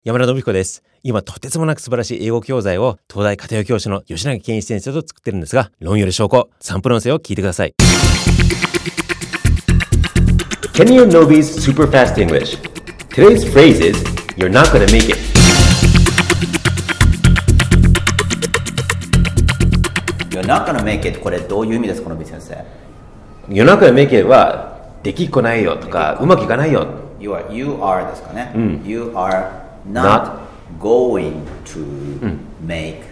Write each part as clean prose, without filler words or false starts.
山田信彦です。今とてつもなく素晴らしい英語教材を東大家庭教師の吉永健一先生と作ってるんですが、論より証拠、サンプル音声を聞いてください。Kenny and Nobi's Super Fast English. Today's phrase is, you're not gonna make it. You're not gonna make it これどういう意味ですか、Nobi先生。 You're not gonna make it はできっこないよとかうまくいかないよ。 You are ですかね。You are not going to make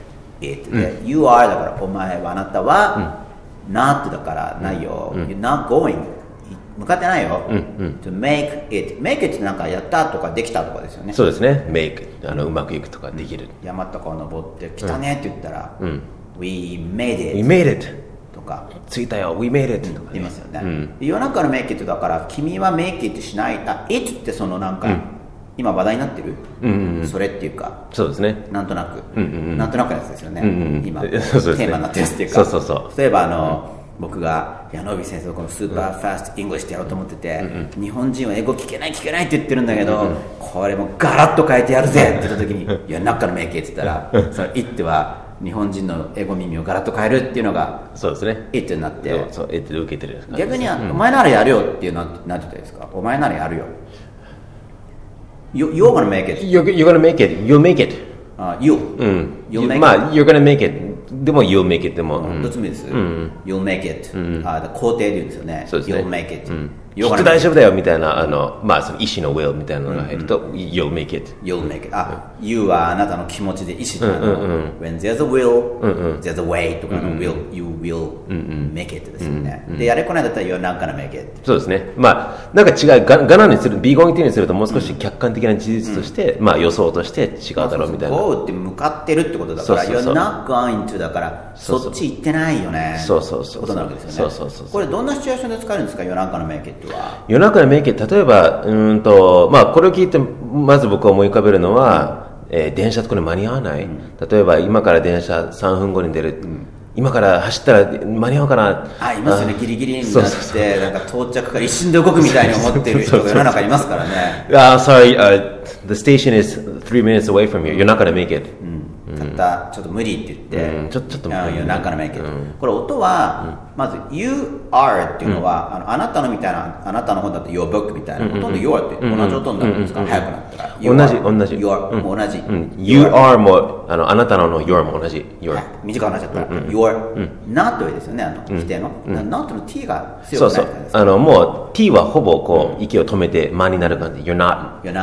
it、You are だからお前はあなたは、not だからないよ、You're not going 向かってないよ、to make it ってなんかやったとかできたとかですよね。 そうですね。make うまくいくとかできる。 山とかを登って来たねって言ったら、We made it とか着いたよ We made it とか言いますよね。夜中の make it だから君は make it しない。it ってそのなんか、今話題になってる、それっていうか、 そうですね。 なんとなく、なんとなくのやつですよね。今そうですね、 テーマになってるやつっていうか、 そう例えば僕がNobi先生とこのスーパーファーストイングリッシュってやろうと思ってて、日本人は英語聞けないって言ってるんだけど、これもガラッと変えてやるぜって言った時にいや中の名形って言ったらその it は日本人の英語耳をガラッと変えるっていうのがそうですね。 it になって、 そう it で受けてる、 逆にお前ならやるよっていうのは何て言ったらいいですか。お前ならやるよ。You're gonna make it. You're gonna make it. You'll make it. You'll make it. まあ you're gonna make it. でも you'll make it でも、 どっちもいいです。You'll make it. 肯定で言うんですよね。 そうですね。 You'll make it. きっと大丈夫だよみたいなまあその意志の will みたいなのが入ると、you'll make it. You'll make it. You はあなたの気持ちで意志なの。When there's a will, there's a way とかの will, you will make it ですよね。でやれこないだったら you're not gonna make it. そうですね。まあなんか違うガナにする be going to にするともう少し客観的な事実として、まあ予想として違うだろうみたいな。 go って向かってるってことだから、you're not going to だからそっち行ってないよね。 そうことなわけですよね。 そう。 これどんなシチュエーションで使えるんですか、夜中のメイキットは。 夜中のメイキット、例えばまあこれを聞いてまず僕が思い浮かべるのは、電車とこれ間に合わない。例えば今から電車3分後に出る。今から走ったら間に合うかな。 いますよね。ギリギリになってなんか到着から一瞬で動くみたいに思ってる人が世の中にいますからね。 Sorry, the station is 3 minutes away from you. You're not gonna make it. たったちょっと無理って言って、 ちょっと You're not gonna make it。これ音はまず You are っていうのは、あなたのみたいな、あなたの本だと Your book みたいな、ほとんど Your って同じ音になるんですか、早くなったら。 同じ。 Your も同じ。 You are もあなたの Your も同じ。Your 短くなっちゃったら Your not ですよね、否定の not の T が強くないじゃないですか。 もう T はほぼこう息を止めて間になる感じ。You're not. You're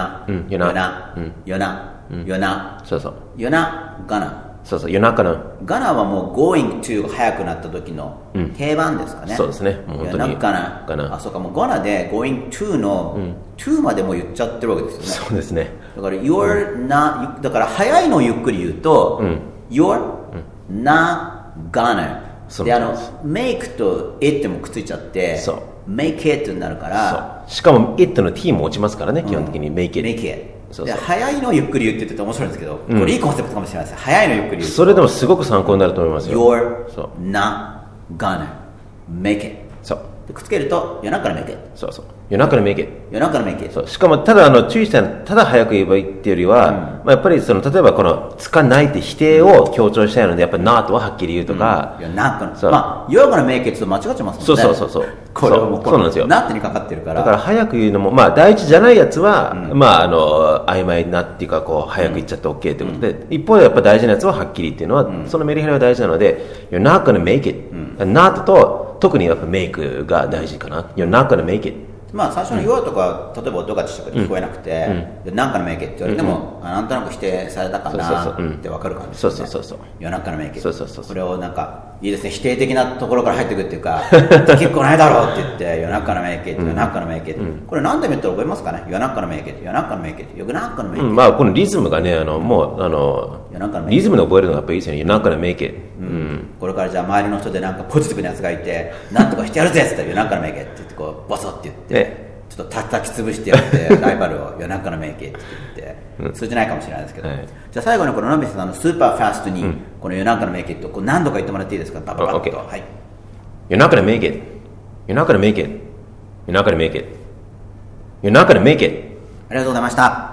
not. そう。 You're not gonna. そう。You're not gonna. gonna はもう going to が早くなった時の定番ですかね。 そうですね。もう本当に。 You're not gonna. そうか、もう gonna で going to の to までも言っちゃってるわけですよね。 そうですね。 だから you're not だから早いのをゆっくり言うと、you're not gonna でmake と it もくっついちゃってmake it になるから、 しかも it の t も落ちますからね、基本的に make it。 で早いのをゆっくり言ってて面白いんですけど、これいいコンセプトかもしれないです。早いのをゆっくり言うとそれでもすごく参考になると思いますよ。 You're not gonna make it。 そうでくっつけると You're not gonna make it。 そう。You're not gonna make it。 You're not gonna make it。 そうしかもただ注意したのはただ早く言えばいいっていうよりは、まあ、やっぱり例えばこのつかないって否定を強調したいのでやっぱり not ははっきり言うとか、 You're not gonna。 まあ You're gonna make it と間違っちゃいますもんね。 そう。 これはもうそうなんですよ。 not にかかってるから。 だから早く言うのもまあ大事じゃないやつは、まあ曖昧なっていうかこう早く言っちゃって OK ってことで、一方でやっぱ大事なやつははっきりっていうのは、そのメリハリは大事なので You're not gonna make it、not と特にやっぱ make が大事かな。 You're not gonna make it。 まあ最初の You're とか、例えば音がちっちゃく聞こえなくて、なんかの make it って言われても、なんとなく否定されたかなって分かる感じですね。 そう。 You're not gonna make it。 そう。 これをなんかいいですね、否定的なところから入ってくるっていうか結構ないだろうって言って You're not gonna make it、You're not gonna make it、これ何でも言ったら覚えますかね。 You're not gonna make it、You're not gonna make it、You're not gonna make it、 まあこのリズムがねもうリズムで覚えるのがやっぱいいですよね。 You're not gonna make it。 これからじゃあ周りの人でなんかポジティブなやつがいてなんとかしてやるぜって言ったら You're not gonna make it って言ってこうボソって言って、ちょっと叩き潰してやってライバルをYou're not gonna make it って言って通じないかもしれないですけど、じゃあ最後にこのNobiさんのスーパーファストにこのYou're not gonna make it こう何度か言ってもらっていいですか。バババッと。はい。 You're not gonna make it。 You're not gonna make it。 You're not gonna make it。 You're not gonna make it。 ありがとうございました。